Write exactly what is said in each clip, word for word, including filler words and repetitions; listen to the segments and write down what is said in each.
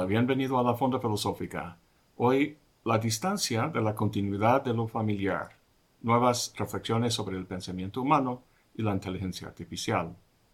bienvenido a la Fonda Filosófica. Hoy, la distancia de la continuidad de lo familiar. Nuevas reflexiones sobre el pensamiento humano y la inteligencia artificial.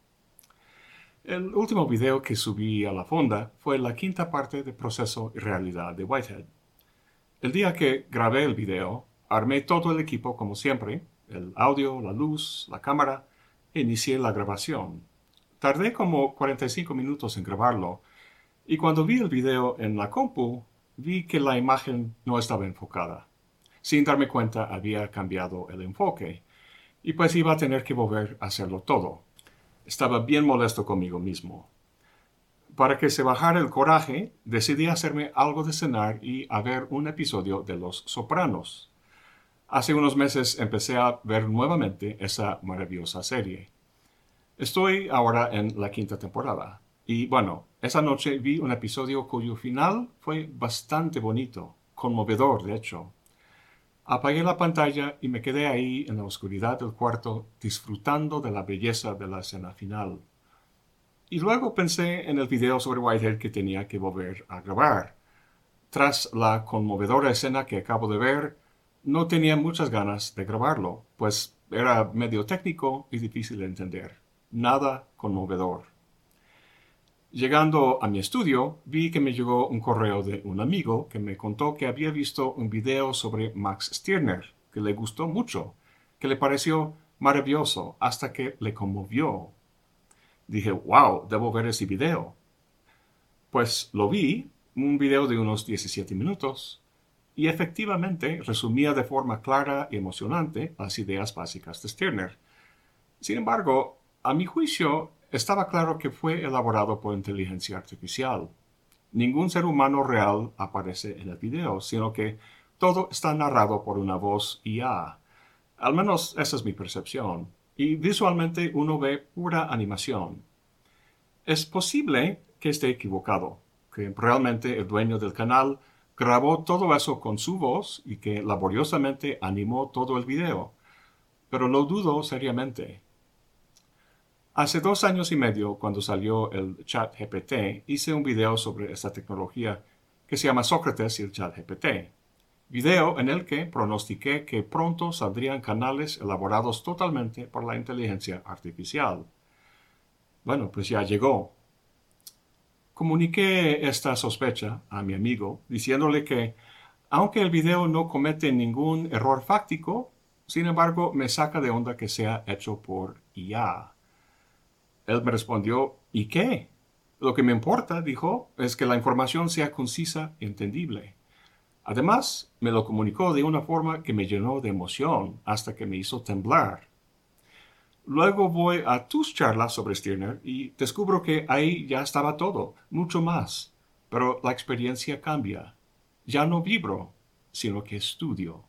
El último video que subí a la Fonda fue la quinta parte de Proceso y Realidad de Whitehead. El día que grabé el video, armé todo el equipo como siempre, el audio, la luz, la cámara, e inicié la grabación. Tardé como cuarenta y cinco minutos en grabarlo, y cuando vi el video en la compu, vi que la imagen no estaba enfocada. Sin darme cuenta, había cambiado el enfoque, y pues iba a tener que volver a hacerlo todo. Estaba bien molesto conmigo mismo. Para que se bajara el coraje, decidí hacerme algo de cenar y a ver un episodio de Los Sopranos. Hace unos meses empecé a ver nuevamente esa maravillosa serie. Estoy ahora en la quinta temporada. Y bueno, esa noche vi un episodio cuyo final fue bastante bonito, conmovedor de hecho. Apagué la pantalla y me quedé ahí en la oscuridad del cuarto disfrutando de la belleza de la escena final. Y luego pensé en el video sobre Whitehead que tenía que volver a grabar. Tras la conmovedora escena que acabo de ver, no tenía muchas ganas de grabarlo, pues era medio técnico y difícil de entender. Nada conmovedor. Llegando a mi estudio, vi que me llegó un correo de un amigo que me contó que había visto un video sobre Max Stirner, que le gustó mucho, que le pareció maravilloso, hasta que le conmovió. Dije, wow, debo ver ese video. Pues lo vi, un video de unos diecisiete minutos, y efectivamente resumía de forma clara y emocionante las ideas básicas de Stirner. Sin embargo, a mi juicio, estaba claro que fue elaborado por inteligencia artificial. Ningún ser humano real aparece en el video, sino que todo está narrado por una voz I A. Al menos esa es mi percepción. Y visualmente uno ve pura animación. Es posible que esté equivocado, que realmente el dueño del canal grabó todo eso con su voz y que laboriosamente animó todo el video. Pero lo dudo seriamente. Hace dos años y medio, cuando salió el ChatGPT, hice un video sobre esta tecnología que se llama Sócrates y el ChatGPT. Video en el que pronostiqué que pronto saldrían canales elaborados totalmente por la inteligencia artificial. Bueno, pues ya llegó. Comuniqué esta sospecha a mi amigo, diciéndole que, aunque el video no comete ningún error fáctico, sin embargo me saca de onda que sea hecho por I A. Él me respondió, ¿y qué? Lo que me importa, dijo, es que la información sea concisa y entendible. Además, me lo comunicó de una forma que me llenó de emoción hasta que me hizo temblar. Luego voy a tus charlas sobre Stirner y descubro que ahí ya estaba todo, mucho más. Pero la experiencia cambia. Ya no vibro, sino que estudio.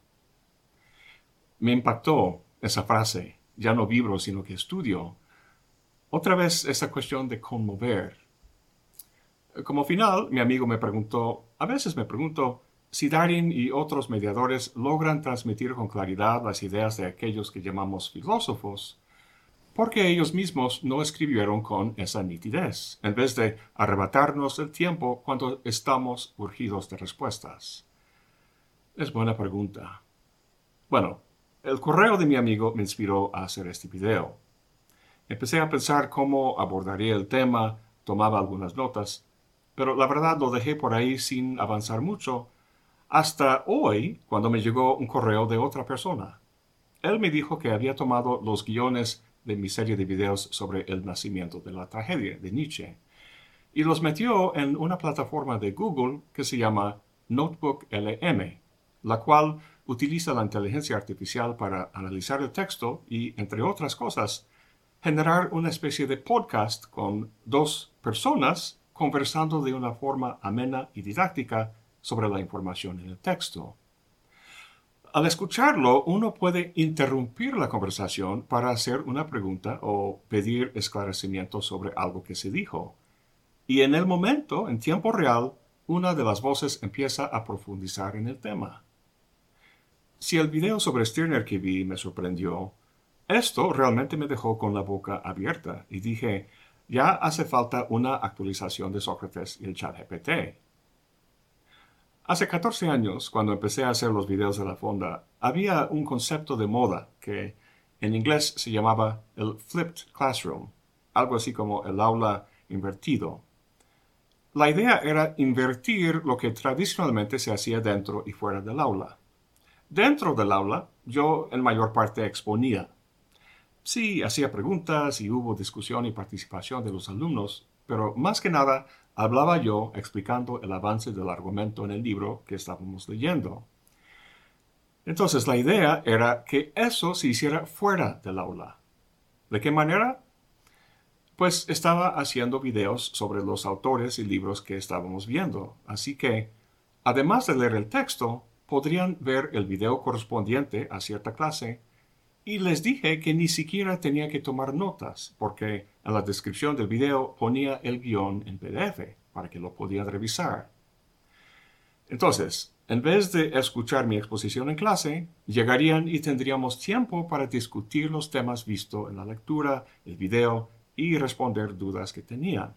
Me impactó esa frase, ya no vibro, sino que estudio. Otra vez esa cuestión de conmover. Como final, mi amigo me preguntó, a veces me pregunto, si Darin y otros mediadores logran transmitir con claridad las ideas de aquellos que llamamos filósofos, ¿por qué ellos mismos no escribieron con esa nitidez, en vez de arrebatarnos el tiempo cuando estamos urgidos de respuestas? Es buena pregunta. Bueno, el correo de mi amigo me inspiró a hacer este video. Empecé a pensar cómo abordaría el tema, tomaba algunas notas, pero la verdad lo dejé por ahí sin avanzar mucho, hasta hoy, cuando me llegó un correo de otra persona. Él me dijo que había tomado los guiones de mi serie de videos sobre el nacimiento de la tragedia de Nietzsche y los metió en una plataforma de Google que se llama Notebook L M, la cual utiliza la inteligencia artificial para analizar el texto y, entre otras cosas, generar una especie de podcast con dos personas conversando de una forma amena y didáctica sobre la información en el texto. Al escucharlo, uno puede interrumpir la conversación para hacer una pregunta o pedir esclarecimiento sobre algo que se dijo. Y en el momento, en tiempo real, una de las voces empieza a profundizar en el tema. Si el video sobre Stirner que vi me sorprendió, esto realmente me dejó con la boca abierta y dije, ya hace falta una actualización de Sócrates y el ChatGPT. Hace catorce años, cuando empecé a hacer los videos de la fonda, había un concepto de moda que en inglés se llamaba el flipped classroom, algo así como el aula invertido. La idea era invertir lo que tradicionalmente se hacía dentro y fuera del aula. Dentro del aula, yo en mayor parte exponía. Sí, hacía preguntas y hubo discusión y participación de los alumnos, pero más que nada hablaba yo explicando el avance del argumento en el libro que estábamos leyendo. Entonces la idea era que eso se hiciera fuera del aula. ¿De qué manera? Pues estaba haciendo videos sobre los autores y libros que estábamos viendo, así que, además de leer el texto, podrían ver el video correspondiente a cierta clase. Y les dije que ni siquiera tenía que tomar notas, porque en la descripción del video ponía el guión en P D F para que lo podían revisar. Entonces, en vez de escuchar mi exposición en clase, llegarían y tendríamos tiempo para discutir los temas vistos en la lectura, el video y responder dudas que tenían.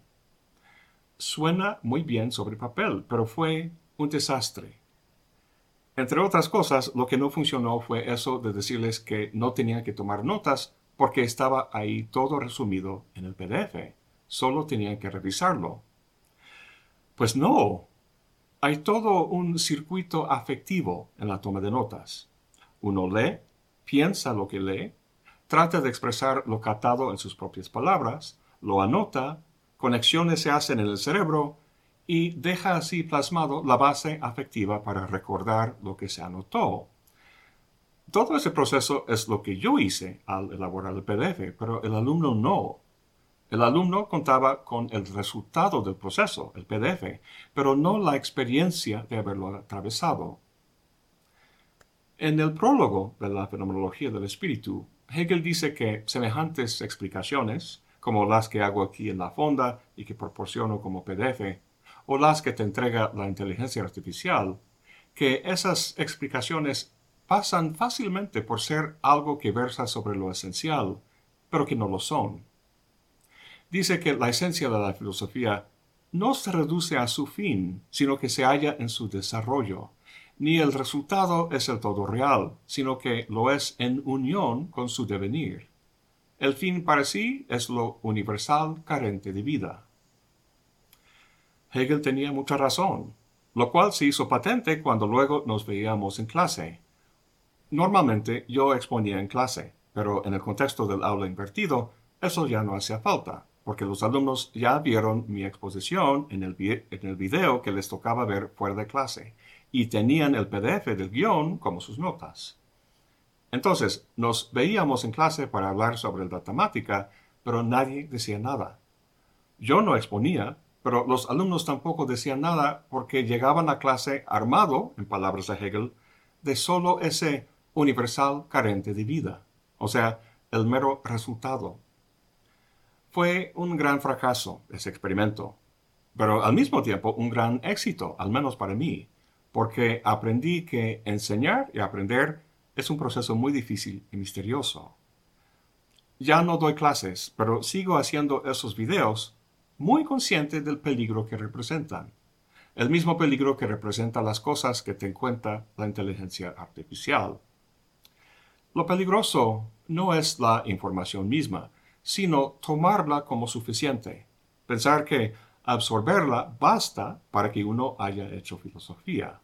Suena muy bien sobre papel, pero fue un desastre. Entre otras cosas, lo que no funcionó fue eso de decirles que no tenían que tomar notas porque estaba ahí todo resumido en el P D F. Solo tenían que revisarlo. Pues no. Hay todo un circuito afectivo en la toma de notas. Uno lee, piensa lo que lee, trata de expresar lo captado en sus propias palabras, lo anota, conexiones se hacen en el cerebro y deja así plasmado la base afectiva para recordar lo que se anotó. Todo ese proceso es lo que yo hice al elaborar el P D F, pero el alumno no. El alumno contaba con el resultado del proceso, el P D F, pero no la experiencia de haberlo atravesado. En el prólogo de la fenomenología del espíritu, Hegel dice que semejantes explicaciones, como las que hago aquí en la fonda y que proporciono como P D F, o las que te entrega la inteligencia artificial, que esas explicaciones pasan fácilmente por ser algo que versa sobre lo esencial, pero que no lo son. Dice que la esencia de la filosofía no se reduce a su fin, sino que se halla en su desarrollo. Ni el resultado es el todo real, sino que lo es en unión con su devenir. El fin para sí es lo universal carente de vida. Hegel tenía mucha razón, lo cual se hizo patente cuando luego nos veíamos en clase. Normalmente yo exponía en clase, pero en el contexto del aula invertido, eso ya no hacía falta, porque los alumnos ya vieron mi exposición en el, en el video que les tocaba ver fuera de clase, y tenían el P D F del guión como sus notas. Entonces, nos veíamos en clase para hablar sobre la temática, pero nadie decía nada. Yo no exponía, pero los alumnos tampoco decían nada porque llegaban a clase armado, en palabras de Hegel, de solo ese universal carente de vida, o sea, el mero resultado. Fue un gran fracaso ese experimento, pero al mismo tiempo un gran éxito, al menos para mí, porque aprendí que enseñar y aprender es un proceso muy difícil y misterioso. Ya no doy clases, pero sigo haciendo esos videos muy consciente del peligro que representan. El mismo peligro que representa las cosas que te cuenta la inteligencia artificial. Lo peligroso no es la información misma, sino tomarla como suficiente. Pensar que absorberla basta para que uno haya hecho filosofía.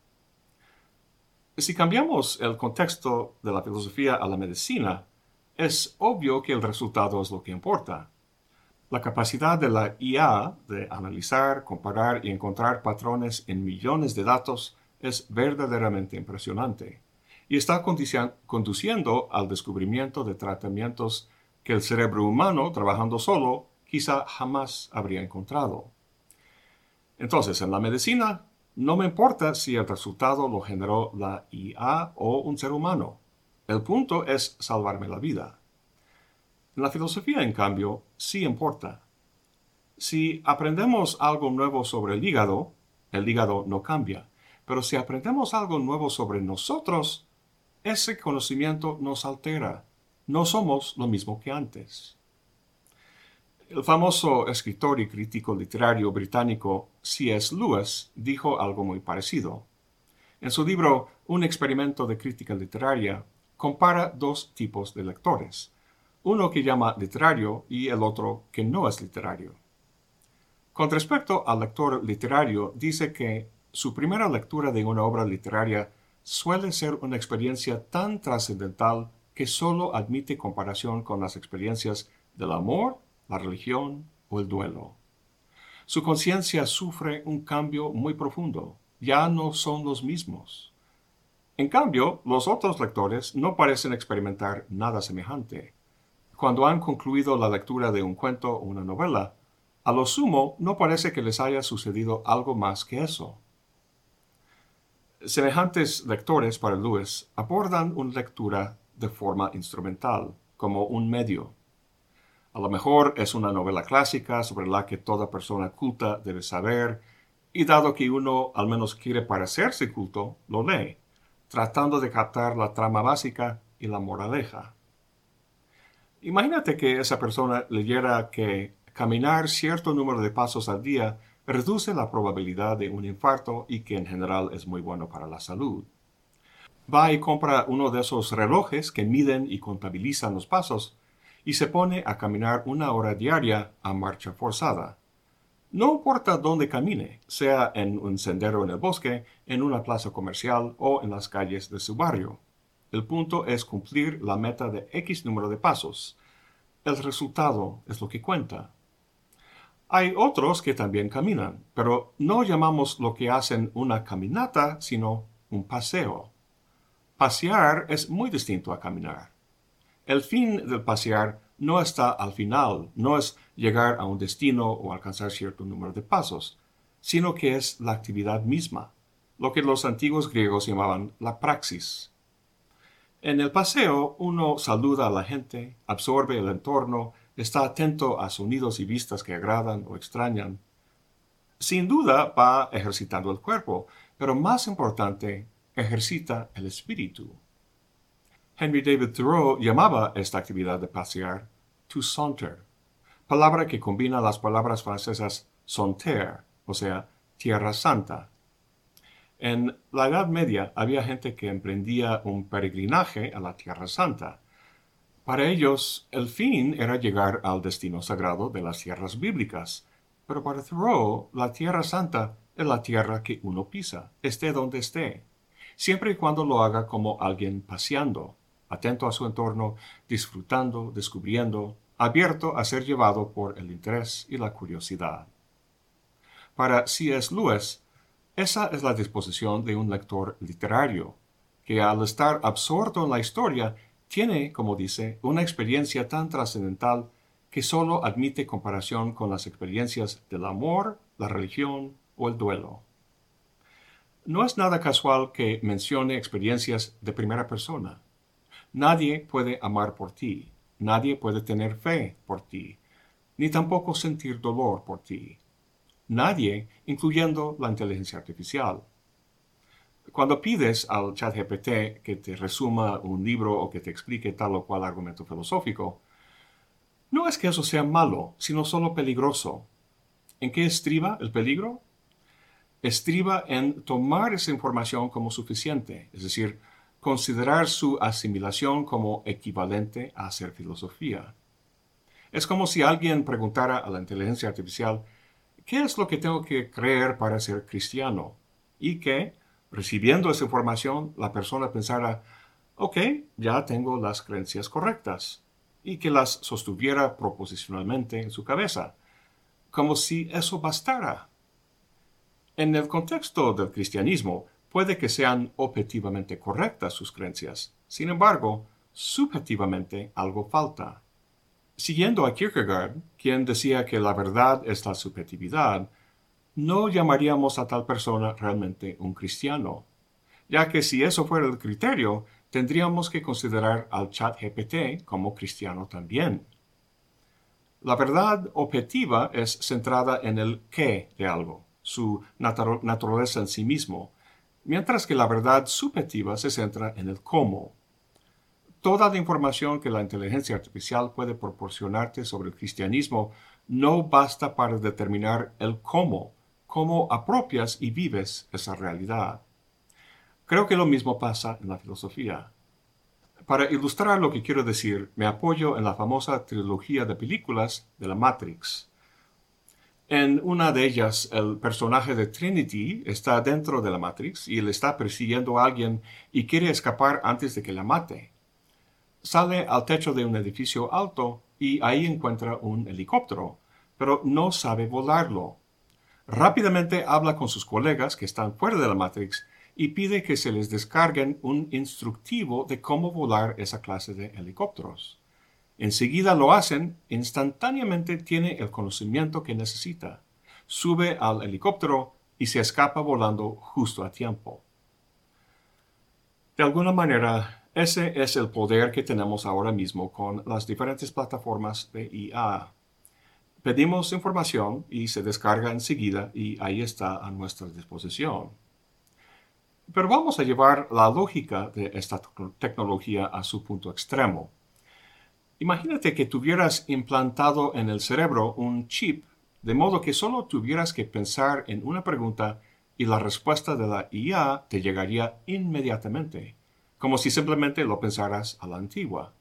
Si cambiamos el contexto de la filosofía a la medicina, es obvio que el resultado es lo que importa. La capacidad de la I A de analizar, comparar y encontrar patrones en millones de datos es verdaderamente impresionante y está conduciendo al descubrimiento de tratamientos que el cerebro humano, trabajando solo, quizá jamás habría encontrado. Entonces, en la medicina, no me importa si el resultado lo generó la I A o un ser humano. El punto es salvarme la vida. En la filosofía, en cambio, sí importa. Si aprendemos algo nuevo sobre el hígado, el hígado no cambia. Pero si aprendemos algo nuevo sobre nosotros, ese conocimiento nos altera. No somos lo mismo que antes. El famoso escritor y crítico literario británico C S Lewis dijo algo muy parecido. En su libro Un experimento de crítica literaria, compara dos tipos de lectores, uno que llama literario y el otro que no es literario. Con respecto al lector literario, dice que su primera lectura de una obra literaria suele ser una experiencia tan trascendental que solo admite comparación con las experiencias del amor, la religión o el duelo. Su conciencia sufre un cambio muy profundo. Ya no son los mismos. En cambio, los otros lectores no parecen experimentar nada semejante. Cuando han concluido la lectura de un cuento o una novela, a lo sumo no parece que les haya sucedido algo más que eso. Semejantes lectores para Lewis abordan una lectura de forma instrumental, como un medio. A lo mejor es una novela clásica sobre la que toda persona culta debe saber, y dado que uno al menos quiere parecerse culto, lo lee, tratando de captar la trama básica y la moraleja. Imagínate que esa persona leyera que caminar cierto número de pasos al día reduce la probabilidad de un infarto y que en general es muy bueno para la salud. Va y compra uno de esos relojes que miden y contabilizan los pasos y se pone a caminar una hora diaria a marcha forzada. No importa dónde camine, sea en un sendero en el bosque, en una plaza comercial o en las calles de su barrio. El punto es cumplir la meta de X número de pasos. El resultado es lo que cuenta. Hay otros que también caminan, pero no llamamos lo que hacen una caminata, sino un paseo. Pasear es muy distinto a caminar. El fin del pasear no está al final, no es llegar a un destino o alcanzar cierto número de pasos, sino que es la actividad misma, lo que los antiguos griegos llamaban la praxis. En el paseo uno saluda a la gente, absorbe el entorno, está atento a sonidos y vistas que agradan o extrañan. Sin duda va ejercitando el cuerpo, pero más importante, ejercita el espíritu. Henry David Thoreau llamaba esta actividad de pasear to saunter, palabra que combina las palabras francesas saunter, o sea, tierra santa. En la Edad Media había gente que emprendía un peregrinaje a la Tierra Santa. Para ellos, el fin era llegar al destino sagrado de las tierras bíblicas, pero para Thoreau, la Tierra Santa es la tierra que uno pisa, esté donde esté, siempre y cuando lo haga como alguien paseando, atento a su entorno, disfrutando, descubriendo, abierto a ser llevado por el interés y la curiosidad. Para C S Lewis, esa es la disposición de un lector literario, que al estar absorto en la historia, tiene, como dice, una experiencia tan trascendental que solo admite comparación con las experiencias del amor, la religión o el duelo. No es nada casual que mencione experiencias de primera persona. Nadie puede amar por ti, nadie puede tener fe por ti, ni tampoco sentir dolor por ti. Nadie, incluyendo la inteligencia artificial. Cuando pides al ChatGPT que te resuma un libro o que te explique tal o cual argumento filosófico, no es que eso sea malo, sino solo peligroso. ¿En qué estriba el peligro? Estriba en tomar esa información como suficiente, es decir, considerar su asimilación como equivalente a hacer filosofía. Es como si alguien preguntara a la inteligencia artificial ¿qué es lo que tengo que creer para ser cristiano? Y que, recibiendo esa información, la persona pensara, ok, ya tengo las creencias correctas, y que las sostuviera proposicionalmente en su cabeza, como si eso bastara. En el contexto del cristianismo, puede que sean objetivamente correctas sus creencias, sin embargo, subjetivamente algo falta. Siguiendo a Kierkegaard, quien decía que la verdad es la subjetividad, no llamaríamos a tal persona realmente un cristiano, ya que si eso fuera el criterio, tendríamos que considerar al ChatGPT como cristiano también. La verdad objetiva es centrada en el qué de algo, su natu- naturaleza en sí mismo, mientras que la verdad subjetiva se centra en el cómo. Toda la información que la inteligencia artificial puede proporcionarte sobre el cristianismo no basta para determinar el cómo, cómo apropias y vives esa realidad. Creo que lo mismo pasa en la filosofía. Para ilustrar lo que quiero decir, me apoyo en la famosa trilogía de películas de la Matrix. En una de ellas, el personaje de Trinity está dentro de la Matrix y le está persiguiendo a alguien y quiere escapar antes de que la mate. Sale al techo de un edificio alto y ahí encuentra un helicóptero, pero no sabe volarlo. Rápidamente habla con sus colegas que están fuera de la Matrix y pide que se les descarguen un instructivo de cómo volar esa clase de helicópteros. Enseguida lo hacen, instantáneamente tiene el conocimiento que necesita. Sube al helicóptero y se escapa volando justo a tiempo. De alguna manera, ese es el poder que tenemos ahora mismo con las diferentes plataformas de I A. Pedimos información y se descarga enseguida y ahí está a nuestra disposición. Pero vamos a llevar la lógica de esta tecnología a su punto extremo. Imagínate que tuvieras implantado en el cerebro un chip, de modo que solo tuvieras que pensar en una pregunta y la respuesta de la I A te llegaría inmediatamente, como si simplemente lo pensaras a la antigua.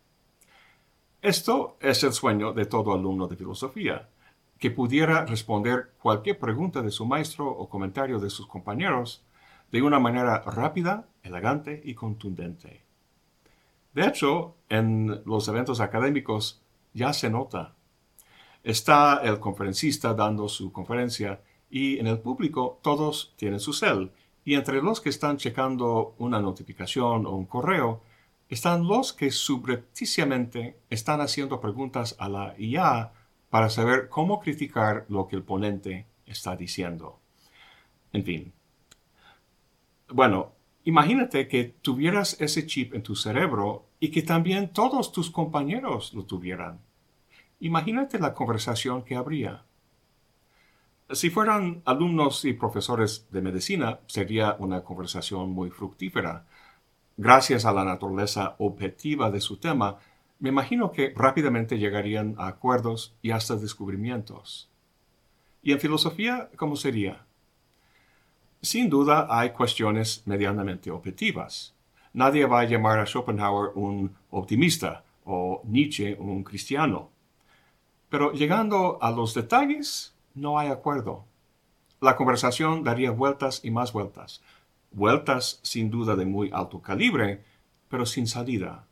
Esto es el sueño de todo alumno de filosofía, que pudiera responder cualquier pregunta de su maestro o comentario de sus compañeros de una manera rápida, elegante y contundente. De hecho, en los eventos académicos ya se nota. Está el conferencista dando su conferencia y en el público todos tienen su cel, y entre los que están checando una notificación o un correo, están los que subrepticiamente están haciendo preguntas a la I A para saber cómo criticar lo que el ponente está diciendo. En fin. Bueno, imagínate que tuvieras ese chip en tu cerebro y que también todos tus compañeros lo tuvieran. Imagínate la conversación que habría. Si fueran alumnos y profesores de medicina, sería una conversación muy fructífera. Gracias a la naturaleza objetiva de su tema, me imagino que rápidamente llegarían a acuerdos y hasta descubrimientos. ¿Y en filosofía cómo sería? Sin duda hay cuestiones medianamente objetivas. Nadie va a llamar a Schopenhauer un optimista o Nietzsche un cristiano. Pero llegando a los detalles, no hay acuerdo. La conversación daría vueltas y más vueltas. Vueltas sin duda de muy alto calibre, pero sin salida.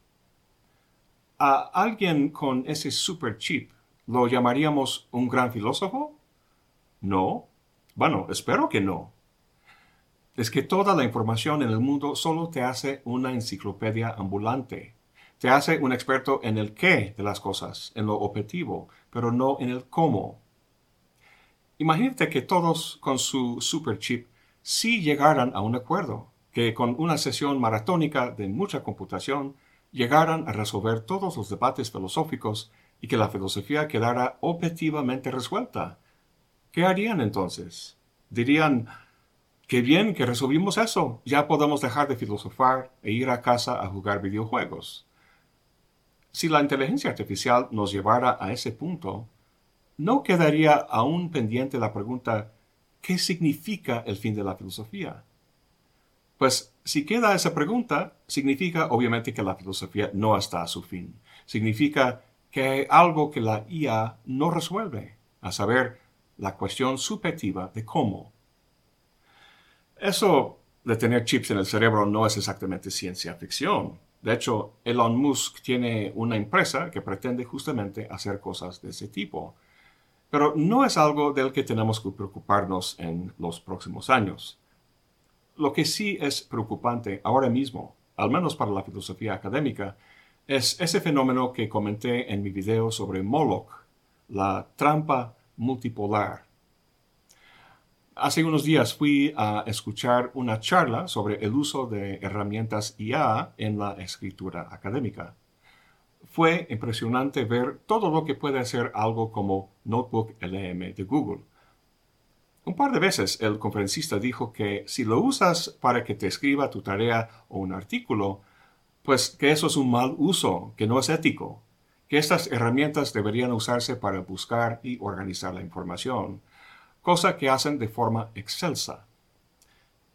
¿A alguien con ese super chip lo llamaríamos un gran filósofo? No. Bueno, espero que no. Es que toda la información en el mundo solo te hace una enciclopedia ambulante. Te hace un experto en el qué de las cosas, en lo objetivo, pero no en el cómo. Imagínate que todos con su superchip sí llegaran a un acuerdo, que con una sesión maratónica de mucha computación llegaran a resolver todos los debates filosóficos y que la filosofía quedara objetivamente resuelta. ¿Qué harían entonces? Dirían: qué bien que resolvimos eso, ya podemos dejar de filosofar e ir a casa a jugar videojuegos. Si la inteligencia artificial nos llevara a ese punto, ¿no quedaría aún pendiente la pregunta: ¿qué significa el fin de la filosofía? Pues si queda esa pregunta, significa obviamente que la filosofía no está a su fin. Significa que hay algo que la I A no resuelve, a saber, la cuestión subjetiva de cómo. Eso de tener chips en el cerebro no es exactamente ciencia ficción. De hecho, Elon Musk tiene una empresa que pretende justamente hacer cosas de ese tipo. Pero no es algo del que tenemos que preocuparnos en los próximos años. Lo que sí es preocupante ahora mismo, al menos para la filosofía académica, es ese fenómeno que comenté en mi video sobre Moloch, la trampa multipolar. Hace unos días fui a escuchar una charla sobre el uso de herramientas I A en la escritura académica. Fue impresionante ver todo lo que puede hacer algo como Notebook L M de Google. Un par de veces el conferencista dijo que si lo usas para que te escriba tu tarea o un artículo, pues que eso es un mal uso, que no es ético, que estas herramientas deberían usarse para buscar y organizar la información, cosa que hacen de forma excelsa.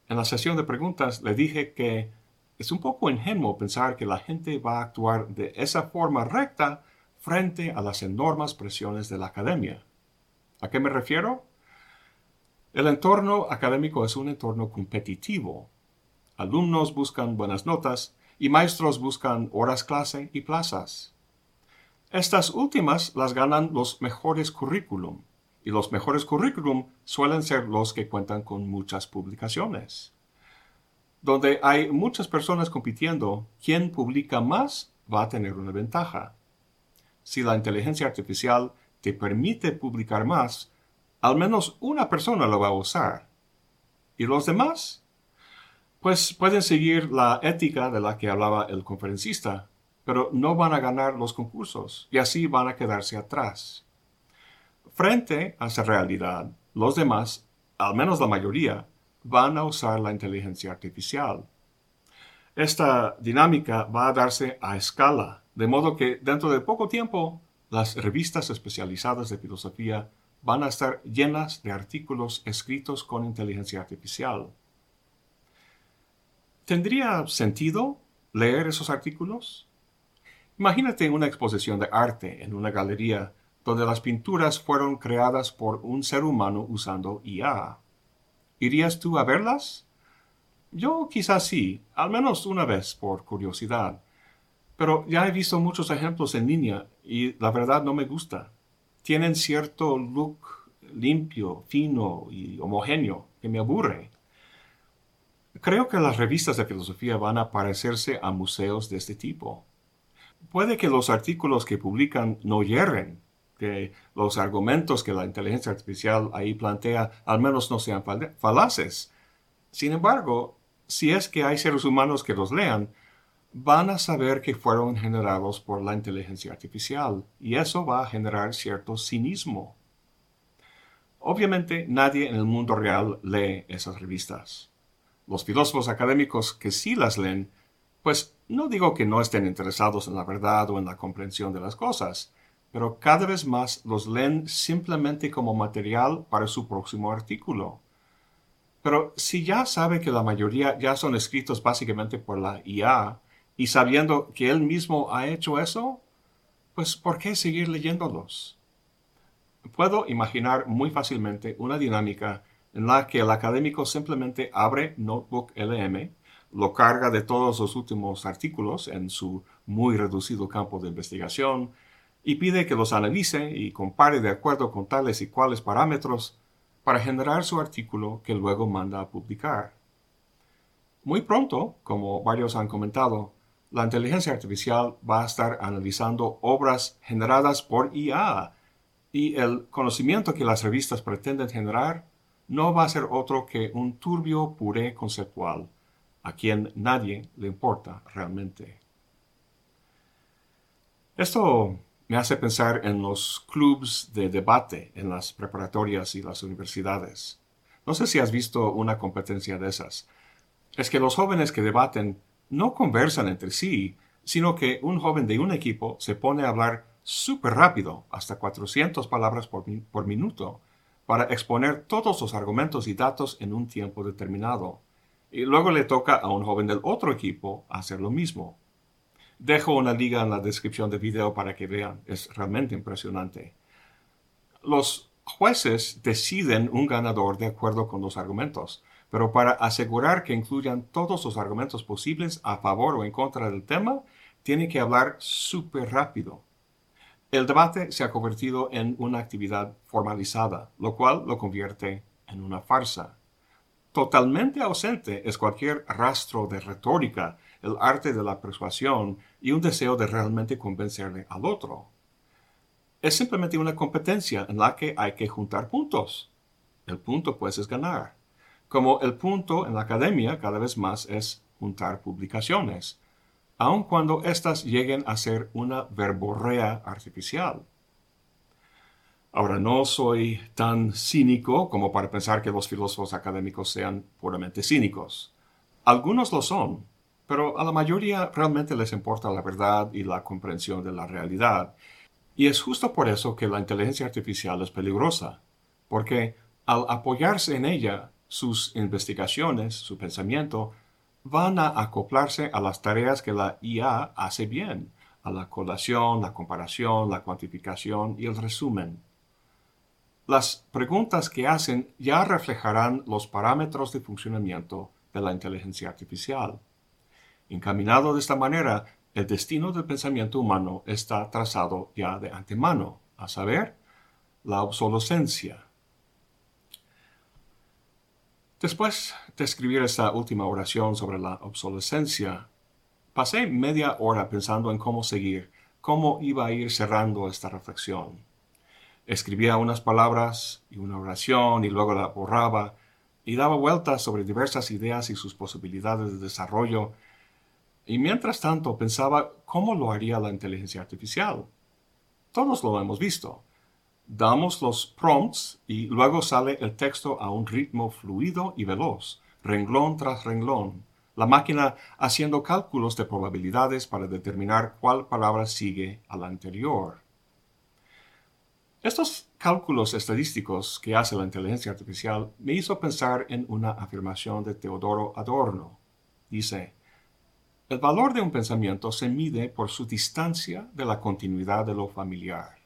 En la sesión de preguntas le dije que es un poco ingenuo pensar que la gente va a actuar de esa forma recta frente a las enormes presiones de la academia. ¿A qué me refiero? El entorno académico es un entorno competitivo. Alumnos buscan buenas notas y maestros buscan horas clase y plazas. Estas últimas las ganan los mejores currículum, y los mejores currículum suelen ser los que cuentan con muchas publicaciones. Donde hay muchas personas compitiendo, quien publica más va a tener una ventaja. Si la inteligencia artificial te permite publicar más, al menos una persona lo va a usar. ¿Y los demás? Pues pueden seguir la ética de la que hablaba el conferencista, pero no van a ganar los concursos y así van a quedarse atrás. Frente a esa realidad, los demás, al menos la mayoría, van a usar la inteligencia artificial. Esta dinámica va a darse a escala, de modo que dentro de poco tiempo las revistas especializadas de filosofía van a estar llenas de artículos escritos con inteligencia artificial. ¿Tendría sentido leer esos artículos? Imagínate una exposición de arte en una galería donde las pinturas fueron creadas por un ser humano usando I A. ¿Irías tú a verlas? Yo quizás sí, al menos una vez por curiosidad. Pero ya he visto muchos ejemplos en línea y la verdad no me gusta. Tienen cierto look limpio, fino y homogéneo que me aburre. Creo que las revistas de filosofía van a parecerse a museos de este tipo. Puede que los artículos que publican no hierren, que los argumentos que la inteligencia artificial ahí plantea al menos no sean falaces. Sin embargo, si es que hay seres humanos que los lean, van a saber que fueron generados por la inteligencia artificial y eso va a generar cierto cinismo. Obviamente nadie en el mundo real lee esas revistas. Los filósofos académicos que sí las leen, pues no digo que no estén interesados en la verdad o en la comprensión de las cosas, pero cada vez más los leen simplemente como material para su próximo artículo. Pero si ya sabe que la mayoría ya son escritos básicamente por la I A, y sabiendo que él mismo ha hecho eso, pues ¿por qué seguir leyéndolos? Puedo imaginar muy fácilmente una dinámica en la que el académico simplemente abre Notebook L M, lo carga de todos los últimos artículos en su muy reducido campo de investigación y pide que los analice y compare de acuerdo con tales y cuales parámetros para generar su artículo que luego manda a publicar. Muy pronto, como varios han comentado, la inteligencia artificial va a estar analizando obras generadas por I A y el conocimiento que las revistas pretenden generar no va a ser otro que un turbio puré conceptual, a quien nadie le importa realmente. Esto me hace pensar en los clubs de debate en las preparatorias y las universidades. No sé si has visto una competencia de esas. Es que los jóvenes que debaten no conversan entre sí, sino que un joven de un equipo se pone a hablar súper rápido, hasta cuatrocientas palabras por, mi- por minuto, para exponer todos los argumentos y datos en un tiempo determinado. Y luego le toca a un joven del otro equipo hacer lo mismo. Dejo una liga en la descripción del video para que vean, es realmente impresionante. Los jueces deciden un ganador de acuerdo con los argumentos, pero para asegurar que incluyan todos los argumentos posibles a favor o en contra del tema, tienen que hablar súper rápido. El debate se ha convertido en una actividad formalizada, lo cual lo convierte en una farsa. Totalmente ausente es cualquier rastro de retórica, el arte de la persuasión y un deseo de realmente convencerle al otro. Es simplemente una competencia en la que hay que juntar puntos. El punto, pues, es ganar. Como el punto en la academia cada vez más es juntar publicaciones, aun cuando éstas lleguen a ser una verborrea artificial. Ahora, no soy tan cínico como para pensar que los filósofos académicos sean puramente cínicos. Algunos lo son, pero a la mayoría realmente les importa la verdad y la comprensión de la realidad. Y es justo por eso que la inteligencia artificial es peligrosa, porque al apoyarse en ella, sus investigaciones, su pensamiento, van a acoplarse a las tareas que la I A hace bien, a la colación, la comparación, la cuantificación y el resumen. Las preguntas que hacen ya reflejarán los parámetros de funcionamiento de la inteligencia artificial. Encaminado de esta manera, el destino del pensamiento humano está trazado ya de antemano, a saber, la obsolescencia. Después de escribir esta última oración sobre la obsolescencia, pasé media hora pensando en cómo seguir, cómo iba a ir cerrando esta reflexión. Escribía unas palabras y una oración y luego la borraba y daba vueltas sobre diversas ideas y sus posibilidades de desarrollo. Y mientras tanto pensaba cómo lo haría la inteligencia artificial. Todos lo hemos visto. Damos los prompts y luego sale el texto a un ritmo fluido y veloz, renglón tras renglón, la máquina haciendo cálculos de probabilidades para determinar cuál palabra sigue a la anterior. Estos cálculos estadísticos que hace la inteligencia artificial me hizo pensar en una afirmación de Teodoro Adorno. Dice, el valor de un pensamiento se mide por su distancia de la continuidad de lo familiar.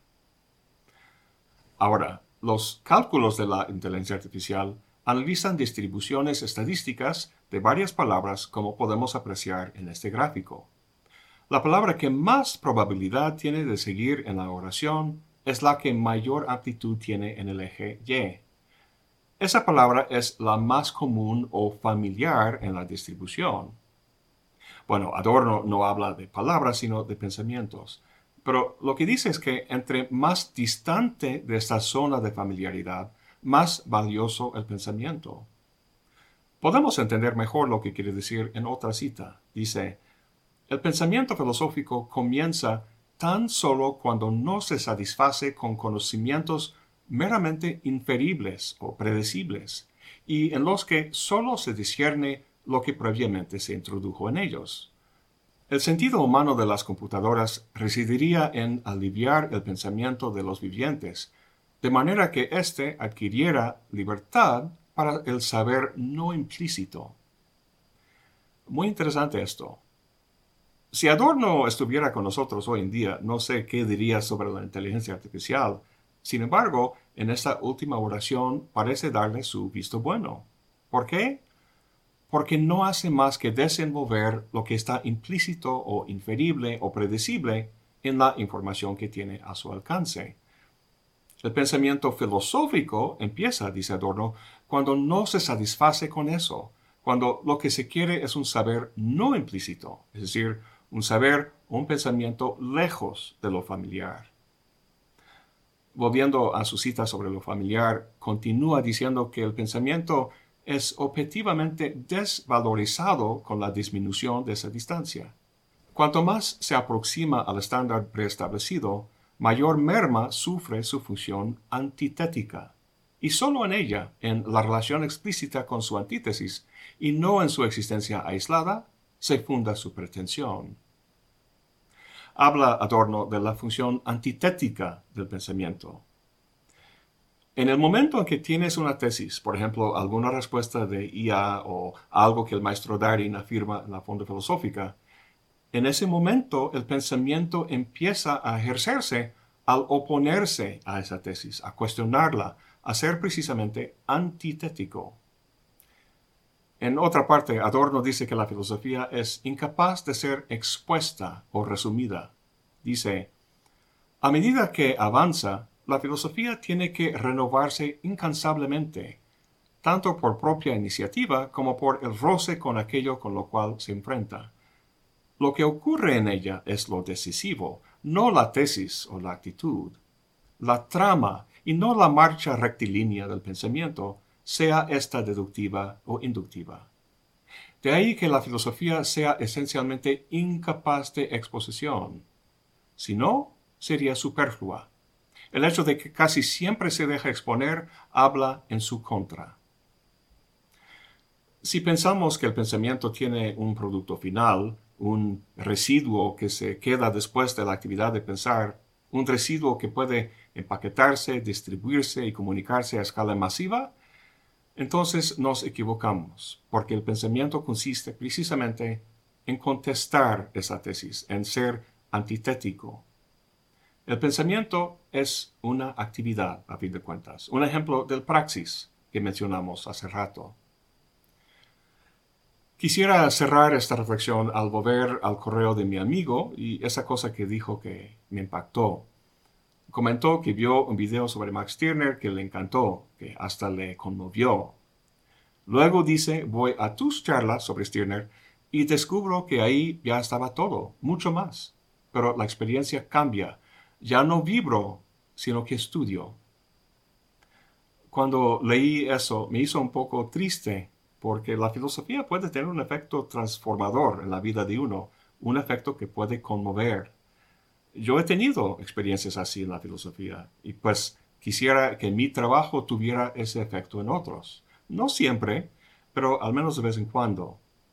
Ahora, los cálculos de la inteligencia artificial analizan distribuciones estadísticas de varias palabras como podemos apreciar en este gráfico. La palabra que más probabilidad tiene de seguir en la oración es la que mayor amplitud tiene en el eje Y. Esa palabra es la más común o familiar en la distribución. Bueno, Adorno no habla de palabras, sino de pensamientos. Pero lo que dice es que entre más distante de esta zona de familiaridad, más valioso el pensamiento. Podemos entender mejor lo que quiere decir en otra cita. Dice, el pensamiento filosófico comienza tan solo cuando no se satisface con conocimientos meramente inferibles o predecibles, y en los que solo se discierne lo que previamente se introdujo en ellos. El sentido humano de las computadoras residiría en aliviar el pensamiento de los vivientes, de manera que éste adquiriera libertad para el saber no implícito. Muy interesante esto. Si Adorno estuviera con nosotros hoy en día, no sé qué diría sobre la inteligencia artificial. Sin embargo, en esta última oración parece darle su visto bueno. ¿Por qué? Porque no hace más que desenvolver lo que está implícito o inferible o predecible en la información que tiene a su alcance. El pensamiento filosófico empieza, dice Adorno, cuando no se satisface con eso, cuando lo que se quiere es un saber no implícito, es decir, un saber o un pensamiento lejos de lo familiar. Volviendo a su cita sobre lo familiar, continúa diciendo que el pensamiento es objetivamente desvalorizado con la disminución de esa distancia. Cuanto más se aproxima al estándar preestablecido, mayor merma sufre su función antitética, y solo en ella, en la relación explícita con su antítesis, y no en su existencia aislada, se funda su pretensión. Habla Adorno de la función antitética del pensamiento. En el momento en que tienes una tesis, por ejemplo, alguna respuesta de I A o algo que el maestro Darin afirma en la Fonda Filosófica, en ese momento el pensamiento empieza a ejercerse al oponerse a esa tesis, a cuestionarla, a ser precisamente antitético. En otra parte, Adorno dice que la filosofía es incapaz de ser expuesta o resumida. Dice, a medida que avanza, la filosofía tiene que renovarse incansablemente, tanto por propia iniciativa como por el roce con aquello con lo cual se enfrenta. Lo que ocurre en ella es lo decisivo, no la tesis o la actitud. La trama y no la marcha rectilínea del pensamiento, sea esta deductiva o inductiva. De ahí que la filosofía sea esencialmente incapaz de exposición. Si no, sería superflua. El hecho de que casi siempre se deja exponer habla en su contra. Si pensamos que el pensamiento tiene un producto final, un residuo que se queda después de la actividad de pensar, un residuo que puede empaquetarse, distribuirse y comunicarse a escala masiva, Entonces nos equivocamos, porque el pensamiento consiste precisamente en contestar esa tesis, en ser antitético. El pensamiento es una actividad, a fin de cuentas, un ejemplo del praxis que mencionamos hace rato. Quisiera cerrar esta reflexión al volver al correo de mi amigo y esa cosa que dijo que me impactó. Comentó que vio un video sobre Max Stirner que le encantó, que hasta le conmovió. Luego dice, voy a tus charlas sobre Stirner y descubro que ahí ya estaba todo, mucho más. Pero la experiencia cambia. Ya no vibro, sino que estudio. Cuando leí eso, me hizo un poco triste, porque la filosofía puede tener un efecto transformador en la vida de uno, un efecto que puede conmover. Yo he tenido experiencias así en la filosofía, y pues quisiera que mi trabajo tuviera ese efecto en otros. No siempre, pero al menos de vez en cuando.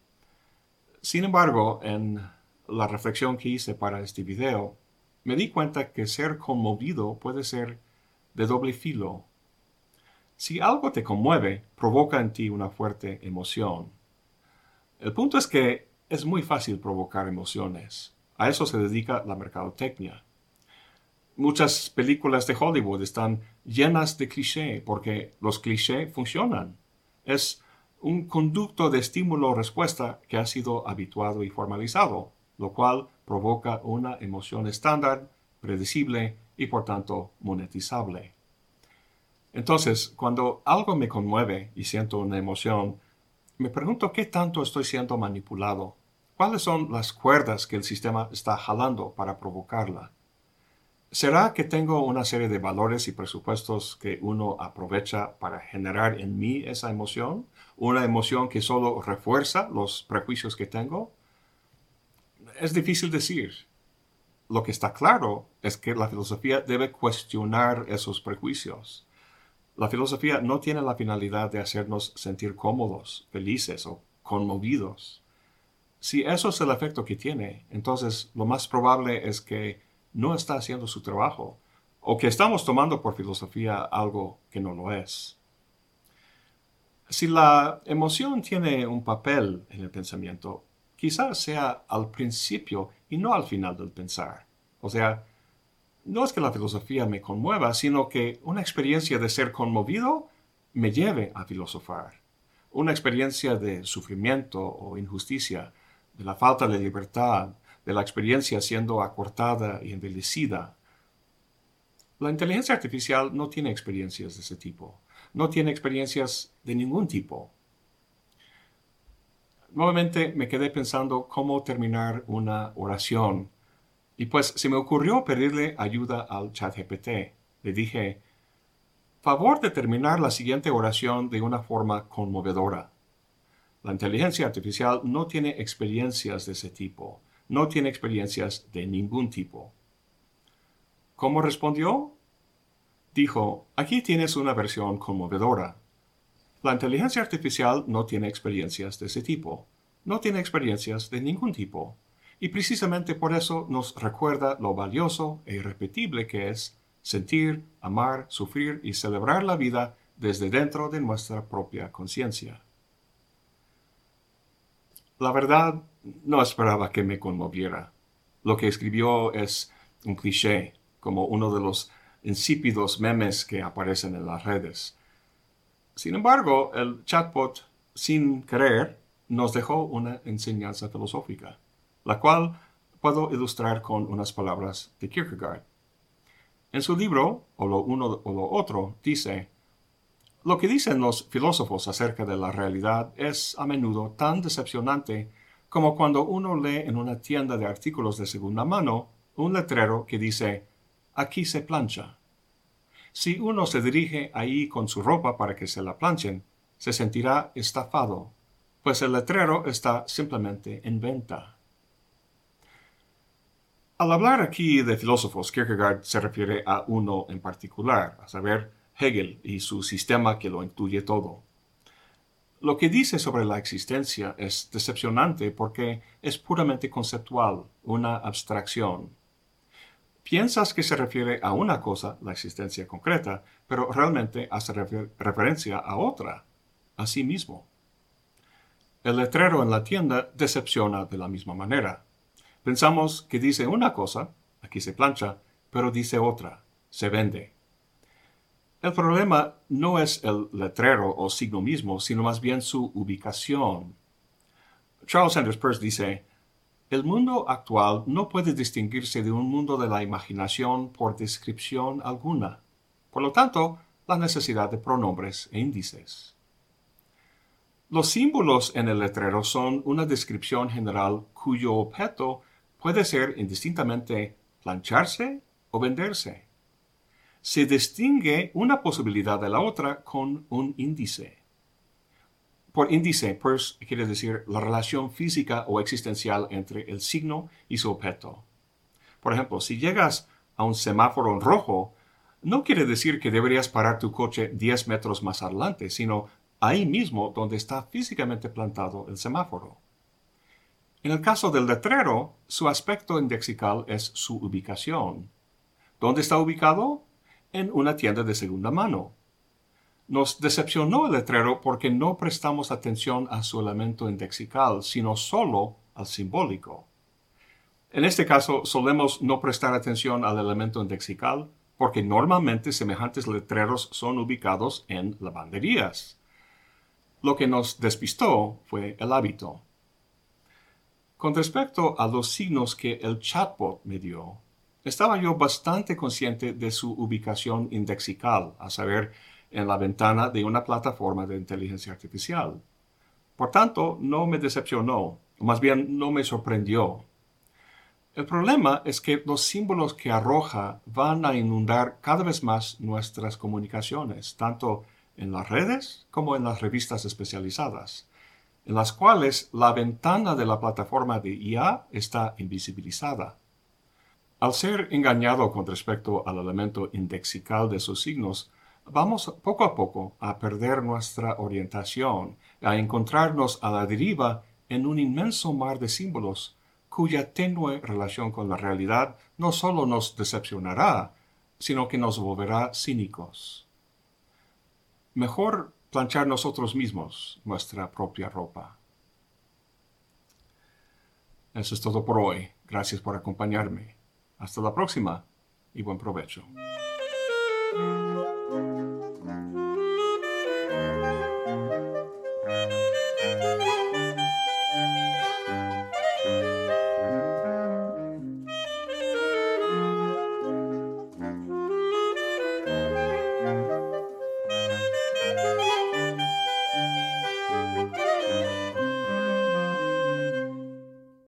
Sin embargo, en la reflexión que hice para este video, me di cuenta que ser conmovido puede ser de doble filo. Si algo te conmueve, provoca en ti una fuerte emoción. El punto es que es muy fácil provocar emociones. A eso se dedica la mercadotecnia. Muchas películas de Hollywood están llenas de clichés porque los clichés funcionan. Es un conducto de estímulo-respuesta que ha sido habituado y formalizado, lo cual provoca una emoción estándar, predecible y por tanto monetizable. Entonces, cuando algo me conmueve y siento una emoción, me pregunto qué tanto estoy siendo manipulado. ¿Cuáles son las cuerdas que el sistema está jalando para provocarla? ¿Será que tengo una serie de valores y presupuestos que uno aprovecha para generar en mí esa emoción? ¿Una emoción que solo refuerza los prejuicios que tengo? Es difícil decir. Lo que está claro es que la filosofía debe cuestionar esos prejuicios. La filosofía no tiene la finalidad de hacernos sentir cómodos, felices o conmovidos. Si eso es el efecto que tiene, entonces lo más probable es que no está haciendo su trabajo, o que estamos tomando por filosofía algo que no lo es. Si la emoción tiene un papel en el pensamiento, quizás sea al principio y no al final del pensar. O sea, no es que la filosofía me conmueva, sino que una experiencia de ser conmovido me lleve a filosofar. Una experiencia de sufrimiento o injusticia, de la falta de libertad, de la experiencia siendo acortada y envejecida. La inteligencia artificial no tiene experiencias de ese tipo. No tiene experiencias de ningún tipo. Nuevamente me quedé pensando cómo terminar una oración. Y pues se me ocurrió pedirle ayuda al ChatGPT. Le dije, favor de terminar la siguiente oración de una forma conmovedora. La inteligencia artificial no tiene experiencias de ese tipo. No tiene experiencias de ningún tipo. ¿Cómo respondió? Dijo, aquí tienes una versión conmovedora. La inteligencia artificial no tiene experiencias de ese tipo. No tiene experiencias de ningún tipo. Y precisamente por eso nos recuerda lo valioso e irrepetible que es sentir, amar, sufrir y celebrar la vida desde dentro de nuestra propia conciencia. La verdad, no esperaba que me conmoviera. Lo que escribió es un cliché, como uno de los insípidos memes que aparecen en las redes. Sin embargo, el chatbot, sin querer, nos dejó una enseñanza filosófica, la cual puedo ilustrar con unas palabras de Kierkegaard. En su libro, o lo uno o lo otro, dice, lo que dicen los filósofos acerca de la realidad es a menudo tan decepcionante como cuando uno lee en una tienda de artículos de segunda mano un letrero que dice, aquí se plancha. Si uno se dirige ahí con su ropa para que se la planchen, se sentirá estafado, pues el letrero está simplemente en venta. Al hablar aquí de filósofos, Kierkegaard se refiere a uno en particular, a saber, Hegel y su sistema que lo incluye todo. Lo que dice sobre la existencia es decepcionante porque es puramente conceptual, una abstracción. Piensas que se refiere a una cosa, la existencia concreta, pero realmente hace refer- referencia a otra. a sí mismo. El letrero en la tienda decepciona de la misma manera. Pensamos que dice una cosa, aquí se plancha, pero dice otra, se vende. El problema no es el letrero o signo mismo, sino más bien su ubicación. Charles Sanders Peirce dice, el mundo actual no puede distinguirse de un mundo de la imaginación por descripción alguna. Por lo tanto, la necesidad de pronombres e índices. Los símbolos en el letrero son una descripción general cuyo objeto puede ser indistintamente plancharse o venderse. Se distingue una posibilidad de la otra con un índice. Por índice, Peirce quiere decir la relación física o existencial entre el signo y su objeto. Por ejemplo, si llegas a un semáforo en rojo, no quiere decir que deberías parar tu coche diez metros más adelante, sino ahí mismo donde está físicamente plantado el semáforo. En el caso del letrero, su aspecto indexical es su ubicación. ¿Dónde está ubicado? En una tienda de segunda mano. Nos decepcionó el letrero porque no prestamos atención a su elemento indexical, sino solo al simbólico. En este caso, solemos no prestar atención al elemento indexical porque normalmente semejantes letreros son ubicados en lavanderías. Lo que nos despistó fue el hábito. Con respecto a los signos que el chatbot me dio, estaba yo bastante consciente de su ubicación indexical, a saber, en la ventana de una plataforma de inteligencia artificial. Por tanto, no me decepcionó, o más bien no me sorprendió. El problema es que los símbolos que arroja van a inundar cada vez más nuestras comunicaciones, tanto en las redes como en las revistas especializadas, en las cuales la ventana de la plataforma de I A está invisibilizada. Al ser engañado con respecto al elemento indexical de sus signos, vamos poco a poco a perder nuestra orientación, a encontrarnos a la deriva en un inmenso mar de símbolos cuya tenue relación con la realidad no solo nos decepcionará, sino que nos volverá cínicos. Mejor planchar nosotros mismos nuestra propia ropa. Eso es todo por hoy. Gracias por acompañarme. Hasta la próxima y buen provecho.